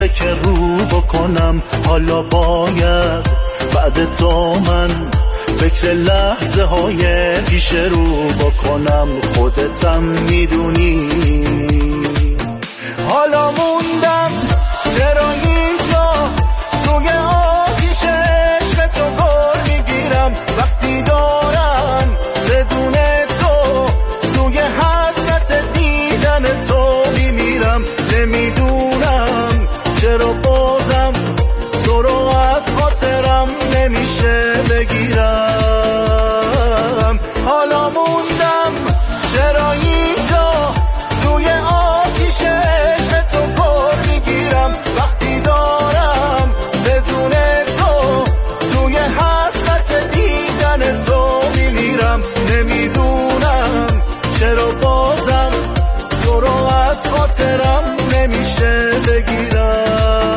که رو بکنم. حالا باید بعد تو من فکر لحظه های پیش رو بکنم. خودتم میدونی حالا موندم چرا اینجا توی آتیش عشق تو گل میگیرم. وقتی دارم بدون تو توی حسرت دیدن تو میمیرم. نمیدونم چرا بازم تو رو از خاطرم نمیشه بگیرم. حالا موندم چرا اینجا توی آتیش عشق تو گل میگیرم. وقتی دارم بدون تو توی حسرت دیدن تو میمیرم. نمیدونم چرا بازم تو رو از خاطرم نمیشه بگیرم.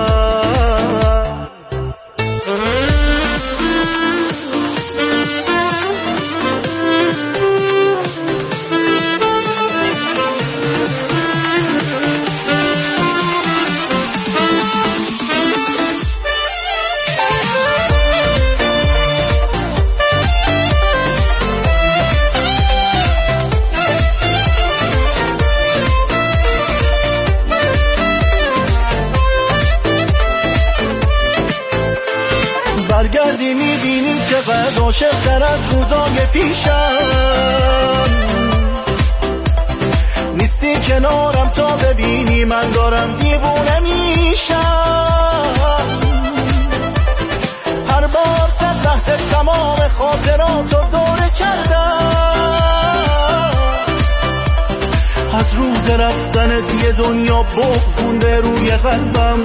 برگردی میبینی چقدر عاشق‌تر از روزای پیشم. نیستی کنارم تا ببینی من دارم دیوونه میشم. هر بار 100 لحظه تمام خاطراتو دوره کردم. از روز رفتنت یه دنیا بغض مونده روی قلبم.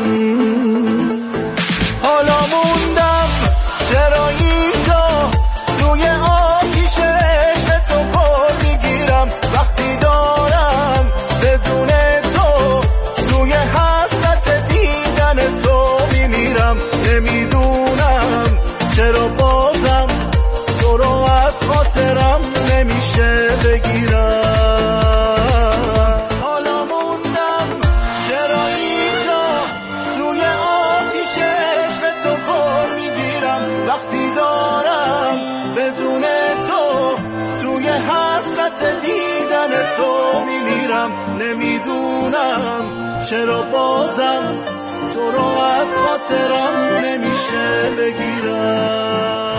حالا موندم چرا اینجا توی آتیش عشق تو گل میگیرم. وقتی دارم بدون تو توی حسرت دیدن تو میمیرم. نمیدونم چرا بازم تو رو از خاطرم نمیشه بگیرم. حالا موندم چرا اینجا توی آتیش عشق تو گل میگیرم. وقتی دارم بدون تو توی حسرت دیدن تو میمیرم. نمیدونم چرا بازم تو رو از خاطرم نمیشه بگیرم.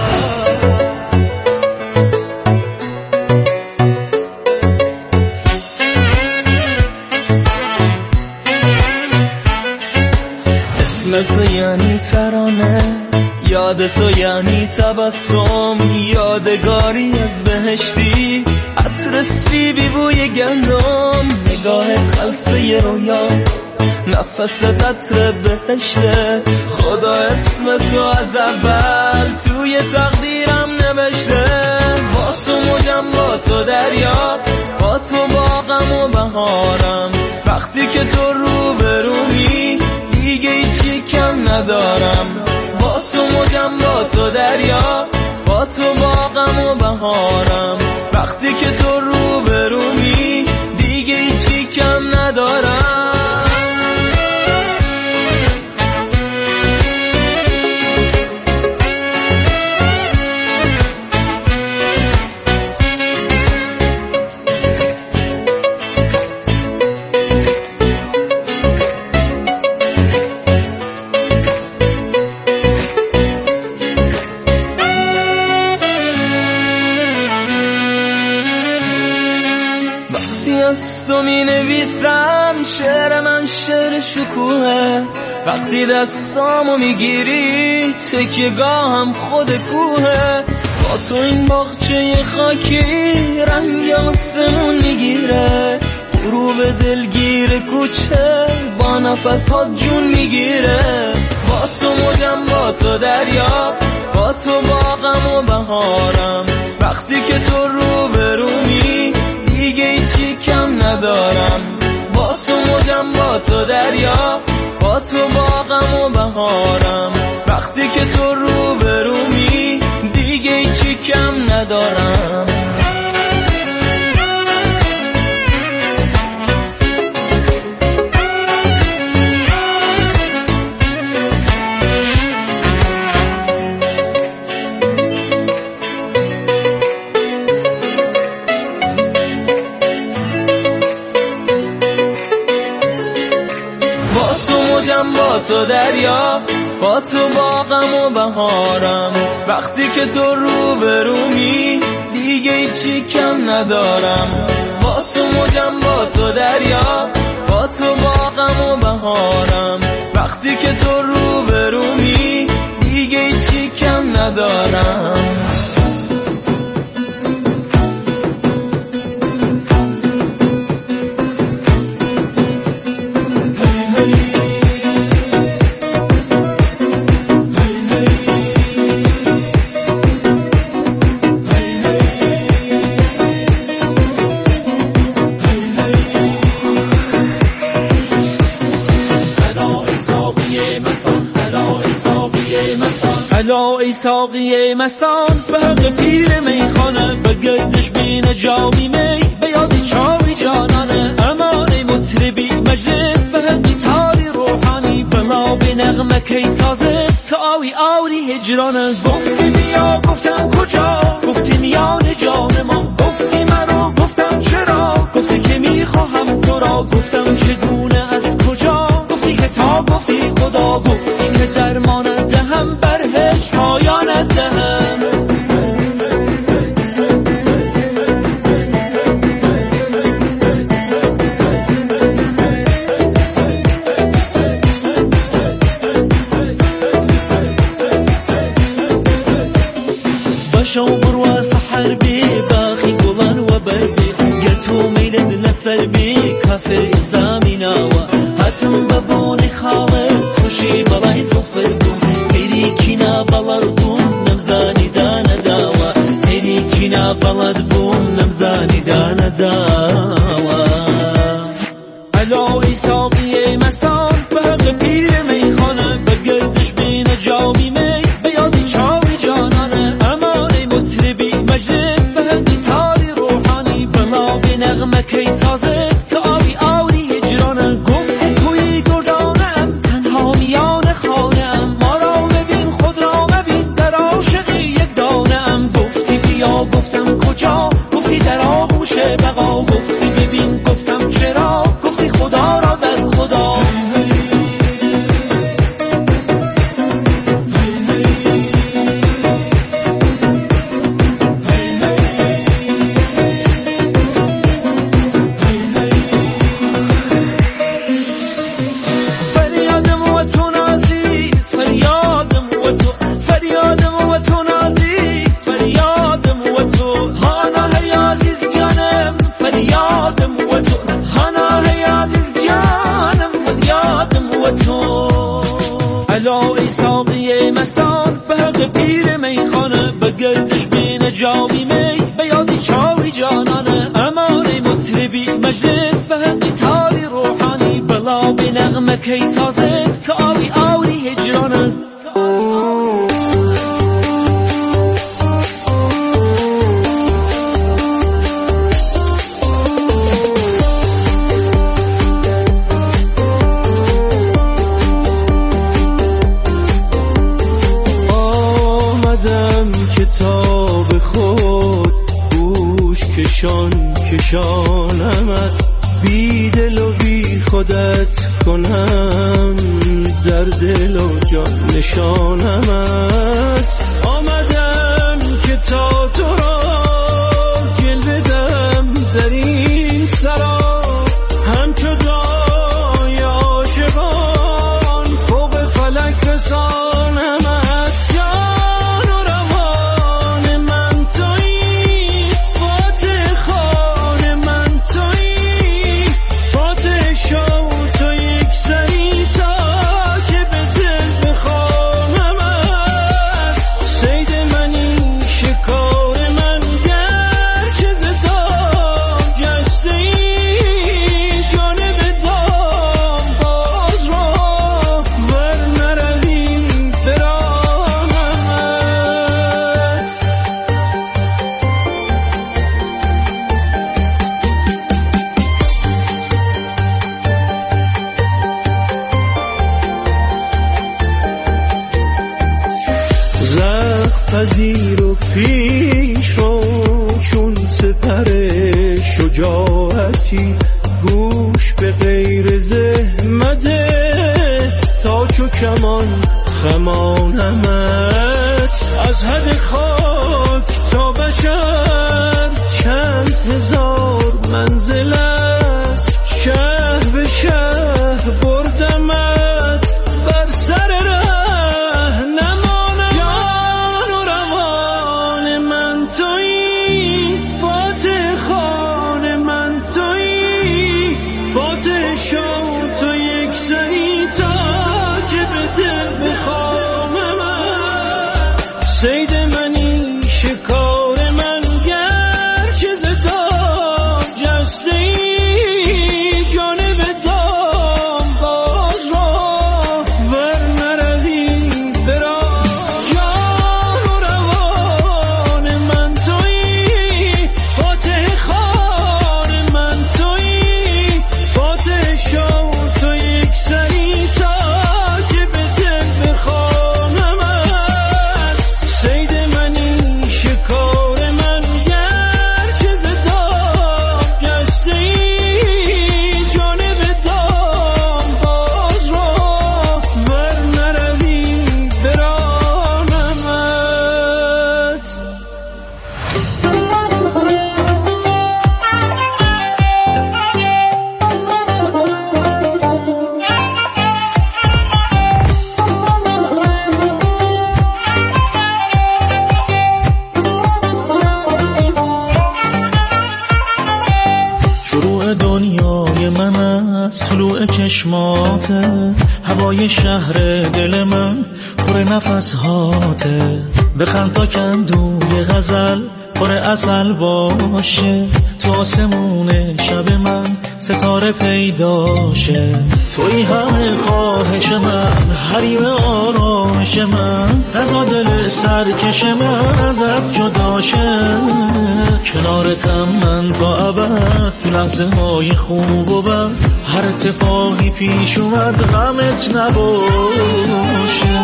اسم تو یعنی ترانه، یاد تو یعنی تبسم، یادگاری از بهشتی، عطر سیبی بوی گندم، نگاه خلصه رویا، نفس عطر بهشته. خدا اسم تو از اول توی تقدیرم نوشته. با تو موجم، با تو دریا، با تو باغم و بهارم. وقتی که تو روبرومی دیگه هیچی کم ندارم. با تو موجم، با تو دریا، با تو باغم و بهارم. وقتی که تو روبرومی دیگه هیچی کم ندارم. از تو می نویسم شعر من شعر شکوهه. وقتی دستامو میگیری تکیه‌گاهم خود کوهه. با تو این باغچه خاکی رنگ آسمون میگیره. غروب دلگیر کوچه با نفس ها جون میگیره. با تو موجم، با تو دریا، با تو باغم و بهارم. وقتی که تو روبرومی دیگه هیچی کم ندارم. با تو موجم، با تو دریا، با تو باغم و بهارم. وقتی که تو روبرومی دیگه هیچی کم ندارم. موجم با تو دریا، با تو باغم و بهارم. وقتی که تو روبرومی دیگه هیچی کم ندارم. با تو موجم با تو دریا، با تو باغم و بهارم. وقتی که تو روبرومی دیگه هیچی کم ندارم. الا ای ساقی مستان به حق پیر میخانه، به گردش بین جامی می به یادی چاوی جانانه. امان ای مطربی مجلس به حقی تاری روحانی، بلا به نغمه کی سازد که آوی آوری هجرانه. گفتی بیا گفتم کجا، گفتی میان جان ما، گفتی مرا گفتم چرا، گفتی که میخواهم تو را، گفتم چگونه از کجا، گفتی که تا گفتی خدا، گفتی که درمانه دهم برهش پایان دهم. باشو برو سحر بی باقی گلان و بربی، گرتو میلد لسر بی کافر اسلامی ناوا، هاتم ببونی خالق خوشی بلای صفر بون، تیری کینا بلد بون نمزانی دانه داوا، تیری کینا بلد بون نمزانی دانه داوا. الا ای ساقی مستان به حق پیر میخانه، به گردش بین جامی می به یادی چاوی جانانه. امان ای مطربی مجلس به حقی تاری روحانی، بلا به نغمه کی سازد که آوی آوری هجرانه. گفتی توی گردانم تنها میان خانم، ما را ببین خود را مبین در عاشقی یک دانم. گفتی بیا گفتم کجا، گفتی در آغوش بقا، گفتی ببین گفتم چرا، گفتی خدا را در خدا. الا ای ساقی مستان به حق پیر میخانه، به گردش بین جامی می به یادی چاوی جانانه. امان ای مطربی مجلس به حقی تاری روحانی، بلا به نغمه کی سازد که آوی آوری هجرانه. کتاب خود گوش کشانمت، بی دل و بی خودت کنم در دل و جان نشانمت. آمدم که تا تو را جلوه دم در این سرا، همچو دای عاشقان فوق فلک رسانمت. پذیر و پیش رو چون سپر شجاعتی، گوش به غیر زحمت چو کمان خمانمت. از حد خاک تا بشر چند هزار منزل است، شهر به شهر بردمت بر سر ره نمانم. جان و روان من تویی، فاتح خان من تویی، فاتح شو تو یک سری تا که به دل بخواممت. صید منی شکار من گرچه زدام جسته ای، جانب دام باز را ور نروی برا. جان و روان من تویی، فاتح خان من تویی، فاتح شو تو یک سری تا که به دل بخواممت. صید منی شکار من گرچه زدام جسته ای، جانب دام باز را ور نروی برانمت. شروع دنیای من از طلوع چشماته، هوای شهر دل من پر نفس هاته. بخند تا کندوی غزل پر عسل باشه، تو آسمون شب من ستاره پیداشه. توی همه خواهش من، حریم آرامش من، رضا دل سرکش من ازت جداشه. کنارتم من تا ابد، تو لحظه های خوب و بد، هر اتفاقی پیش اومد غمت نباشه.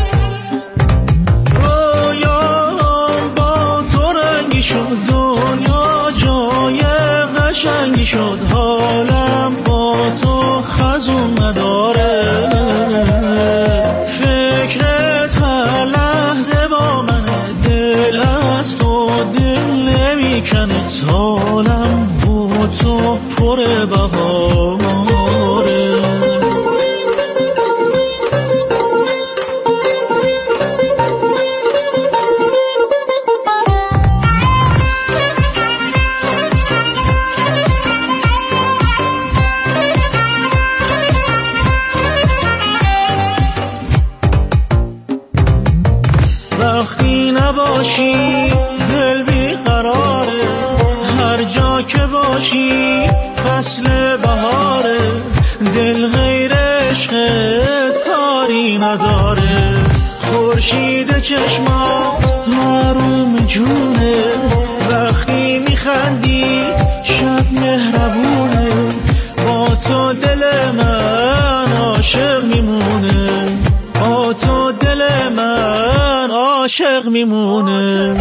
رویام با تو رنگی شد، دنیا جای قشنگی شد، حالم با تو خزون نداره. فکرت هر لحظه با من، دل از تو دل نمیکنه، حالم با تو پر بهاره. وقتی نباشی دل بیقراره، هر جا که باشی فصل بهاره. دل غیر عشقت کاری نداره، خورشید چشمات محروم جونه. وقتی میخندی شب مهربونه، با تو دل من عاشق میمونه، با تو دل من عاشق میمونه.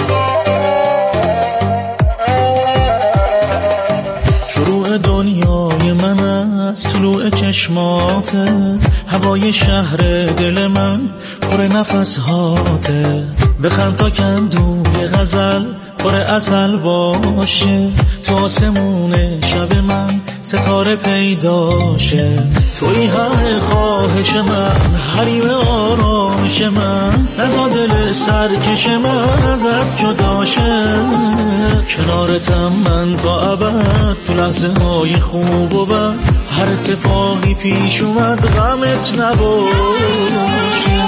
شروع دنیای من از طلوع چشماته، هوای شهر دل من پر نفس هاته. بخند تا کندوی غزل پر عسل باشه، تو آسمون شب من ستاره پیداشه. توی همه خواهش من، حریم آرامش من، رضا دل سرکش من ازت جداشه. کنارتم من تا ابد، تو لحظه های خوب و بد، هر اتفاقی پیش اومد غمت نباشه.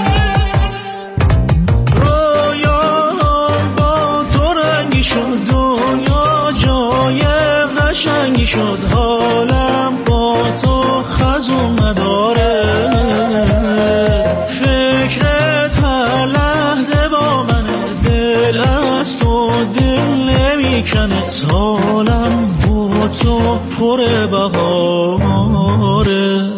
رویام با تو رنگی شد، دنیا جای قشنگی شد، حالم با تو خزون نداره. فکرت هر لحظه با من، دل از تو دل نمیکنه، حالم با تو پر بهاره.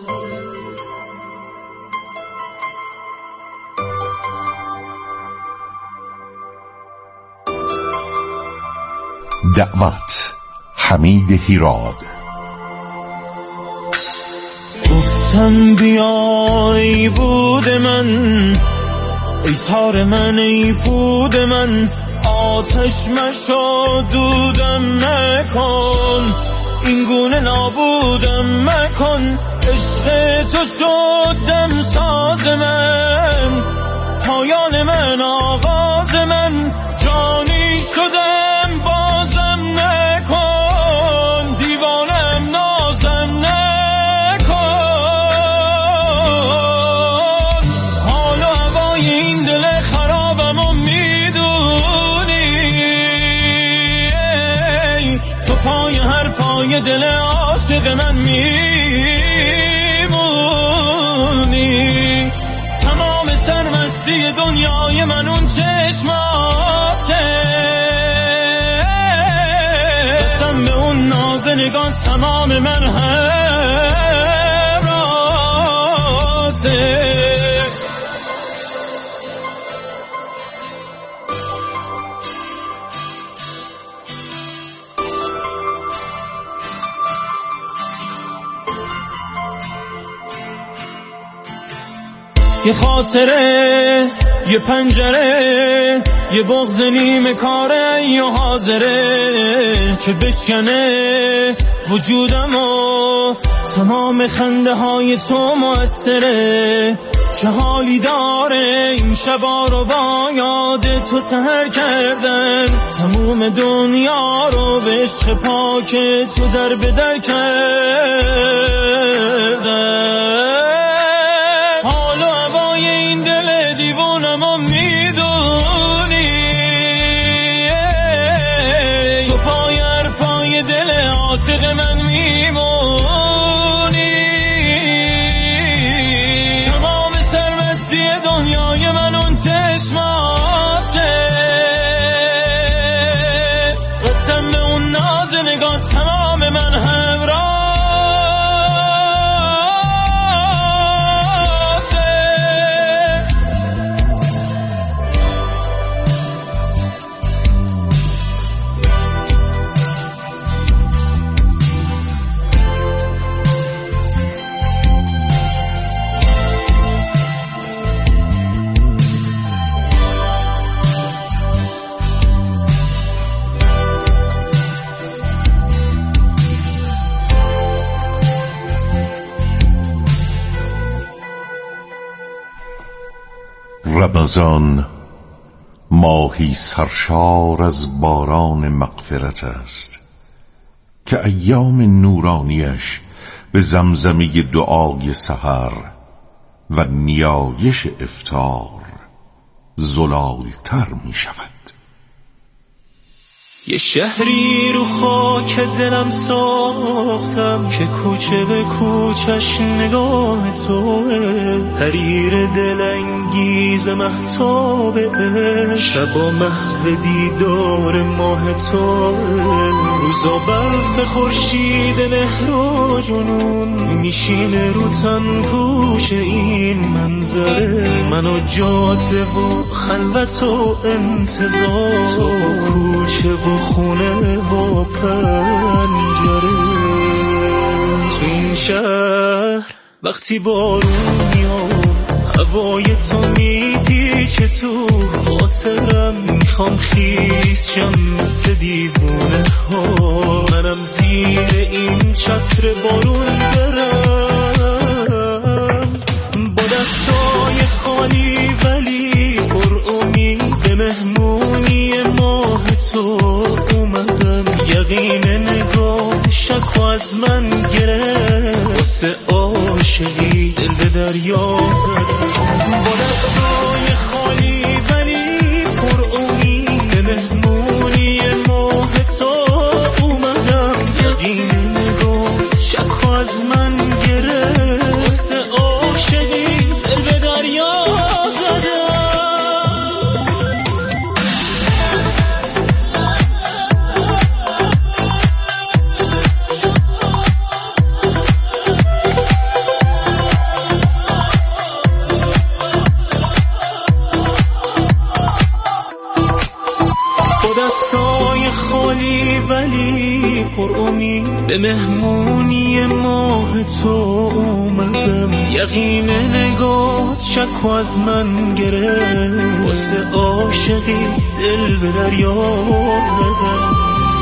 دعوت حمید هیراد. گفتم بیای من، ای تار من، ای پود من، آتش مشو دودم نکن، این گونه نابودم مکن، عشق تو شد دم ساز من، پایان من، آغاز من، جانی شدم بازم نکن، دیوانم نازم نکن، حال و هوای این دل خرابم و میدونی، تو پای هر پای دل عاشق من میمونی، تمام سرمستی دنیای من اون چشماته، قسم به اون ناز نگاه تمام من همراته. یه خاطره، یه پنجره، یه بغض نیمه کاره یا حاضره که بشکنه وجودم و تمام خنده های تو مؤثره، چه حالی داره این شبا رو با یاد تو سحر کردن، تموم دنیا رو به عشق پاک تو در به در کردن، این دل دیوونم و میدونی، تو پای حرفای دل عاشق من میمونی، تمام سرمستی دنیای من اون چشماته، قسم به اون ناز نگاه تمام من همراه. رمضان ماهی سرشار از باران مغفرت است که ایام نورانیش به زمزمه دعای سحر و نیایش افطار زلالتر می شود. یه شهری رو خاک دلم ساختم که کوچه به کوچش نگاه توه، حریر دلانگیز مهتاب عشق، شبا محو دیدار ماه توه، روزا برف خورشید مهر و جنون میشینه رو تن پوش این منظره، من و جاده و خلوت و انتظار، تو کوچه و خونه و پنجره، تو این شهر وقتی بارون میاد هوای تو میپیچه تو خاطرم، میخوام خیز شم مثل دیوونه ها، منم زیر این چتر بارون برم، با دستای خالی ولی پر امید مهمونی ماه تو اومدم، یقین نگاه شک از من گرفت، واسه عاشقی دل به دریا زدم، با دستای خالی ولی پر امید مهمونی ماه تو اومدم، یقین نگاه شک از من گرفت، واسه عاشقی دل به دریا زدم. دستای خالی ولی پر امید به مهمونی ماه تو اومدم، یقین نگاه شک از من گرفت، واسه عاشقی دل به دریا زدم.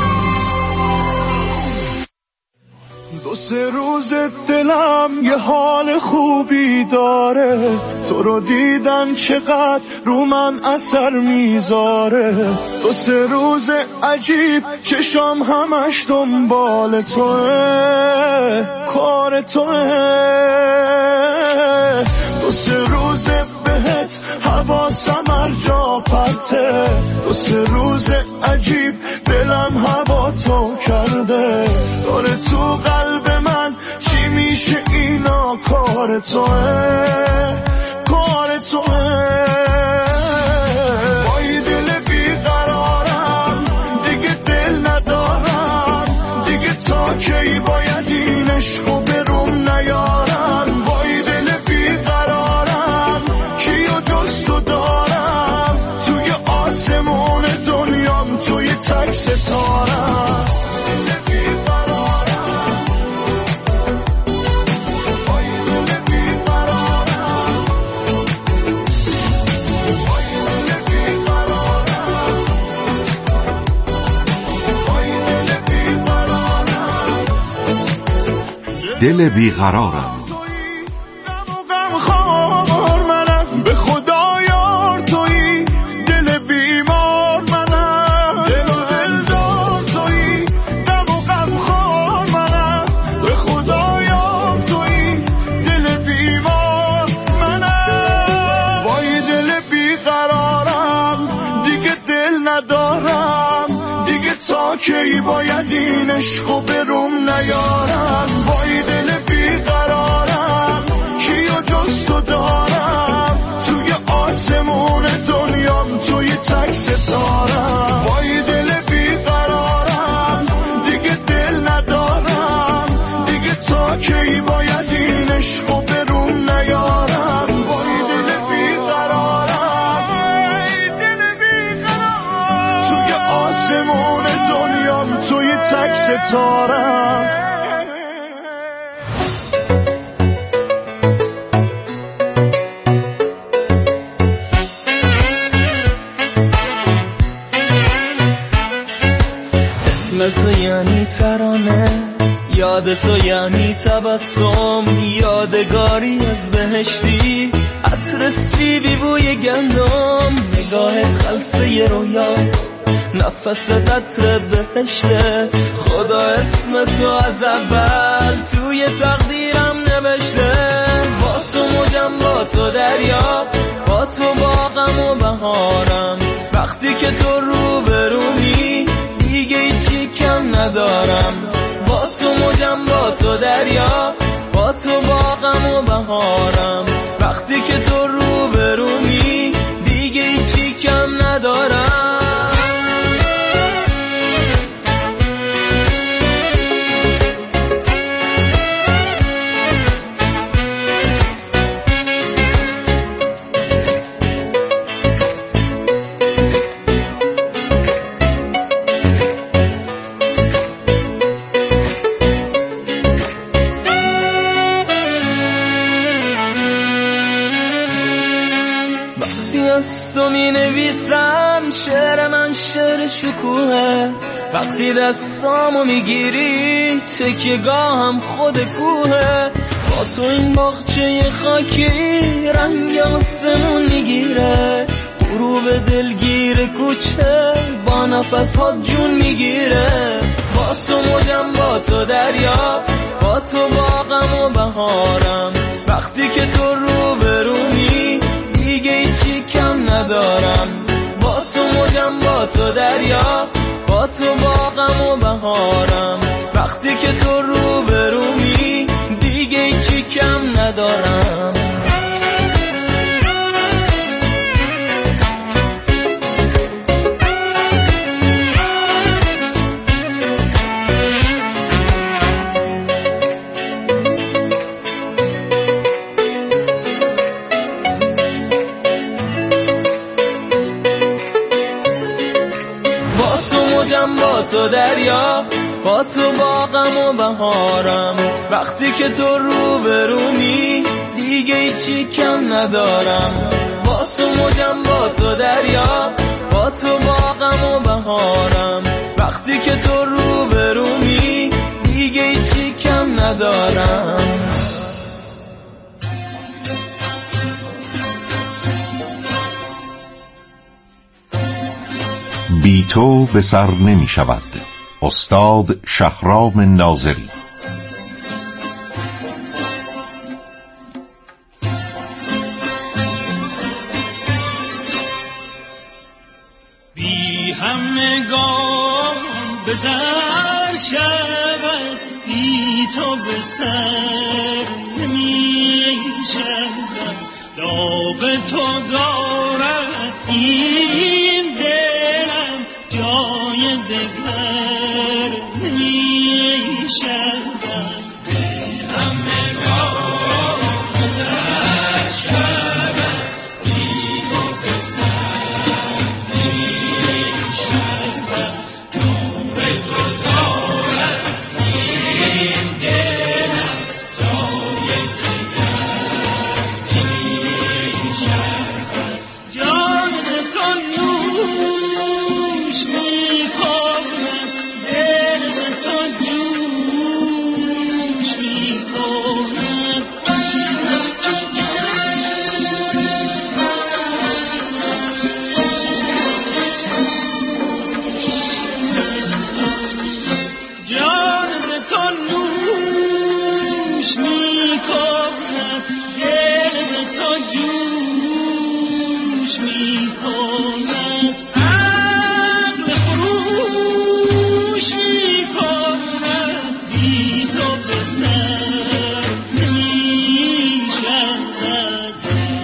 دو سه روز دلم یه حال خوبی داره، تو رو دیدن چقدر رو من اثر میذاره. دو سه روز عجیب چشام همش دنبال توه، کار توه. دو سه روز بهت حواسم هر جا پرته، دو سه روز عجیب دلم هوا تو کرده. داره تو قلب من چی میشه اینا، کار توه، کار توه. با این دل بیقرارم دیگه دل ندارم، دیگه تا کی باید این عشقو بروم نیارم. با این دل بیقرارم کیو جز تو دارم، توی آسمون دنیام توی تک ستارم. دل بیقرارم. غم خور منم، به خدا یار تویی، دل بیمار منم، دل و دلدار تویی. غم خور منم، به خدا یار تویی، دل بیمار منم. با این دل بیقرارم دیگه دل ندارم، دیگه تا کی باید این عشقو بروم نیارم. با این دل بیقرارم کیو جز تو دارم، توی آسمون دنیام توی تک ستارم. با این دل بیقرارم دیگه دل ندارم، دیگه تا کی باید این عشقو بروم نیارم. با این دل بیقرارم توی آسمون دنیام توی تک ستارم. اسم تو یعنی ترانه، یاد تو یعنی تبسم، یادگاری از بهشتی، عطر سیبی بوی گندم، نگاه خلصه رویا، نفس قطر بهشته. خدا اسم تو از اول توی تقدیرم نوشته. با تو موجم، با تو دریا، با تو باغم و بهارم. وقتی که تو روبرومی دیگه هیچی کم ندارم. با تو موجم، با تو دریا، با تو باغم و بهارم. وقتی که تو روبرومی دیگه هیچی کم ندارم. تو می نویسم شعر من شعر شکوهه، وقتی دستامو میگیری تکیه‌گاهم خود کوهه. با تو این باغچه خاکی رنگ آسمون میگیره، غروب دلگیر کوچه با نفس ها جون میگیره. با تو موجم، با تو دریا، با تو باغم و بهارم. وقتی که تو روبرومی دیگه هیچی کم ندارم. با تو موجم، با تو دریا، با تو باغم و بهارم. وقتی که تو روبرومی دیگه هیچی کم ندارم. با تو دریا، با تو باغم و بهارم. وقتی که تو روبرومی دیگه هیچی کم ندارم. با تو موجم با تو دریا، با تو باغم و بهارم. وقتی که تو روبرومی دیگه هیچی کم ندارم. بی تو به سر نمی شود. استاد شهرام ناظری. بی همگان به سر شود، بی تو به سر نمی شود. داغ تو دارد این دلم، جای دگر نمی شود. بی همگان به سر شود، بی تو به سر نمی شود. داغ تو دارد این دلم، جای دگر نمی شود. جان ز تو نوش می کند، دل ز تو جوش می کند. جان ز تو نوش می کند، دل ز تو جوش می کند. عقل خروش می کند، بی تو به سر نمی شود.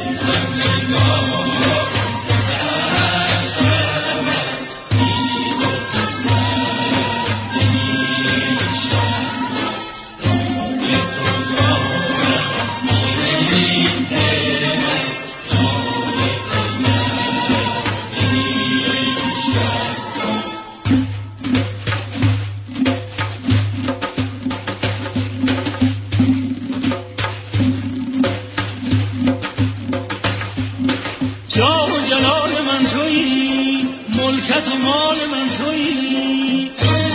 جاه و جلال من تویی، ملکت و مال من تویی.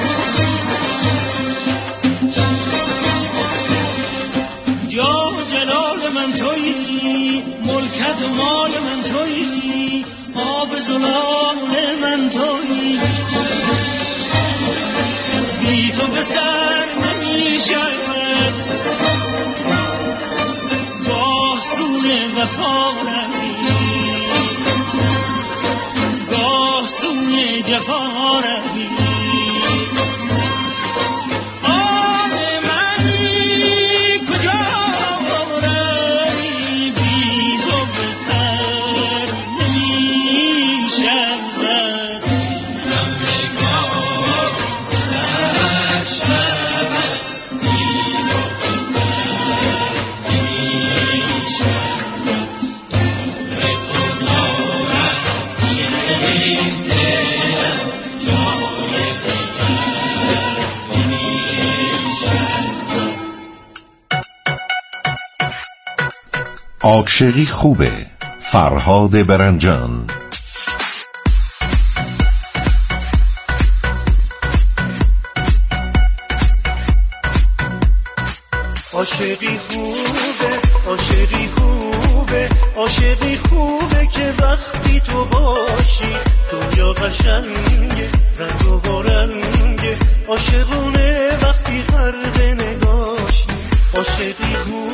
جاه و جلال من تویی، ملکت و مال من تویی. آب زلال من تویی. بی تو به سر نمی شود. گاه سوی وفا روی، گاه سوی جفا روی. آن منی کجا روی، بی تو به سر نمی شود. عاشقی خوبه. فرهاد برنجان. عاشقی خوبه، عاشقی خوبه، عاشقی خوبه که وقتی تو باشی دنیا قشنگه، رنگ و رنگه. عاشقونه وقتی غرق نگاشی. عاشقی خوبه،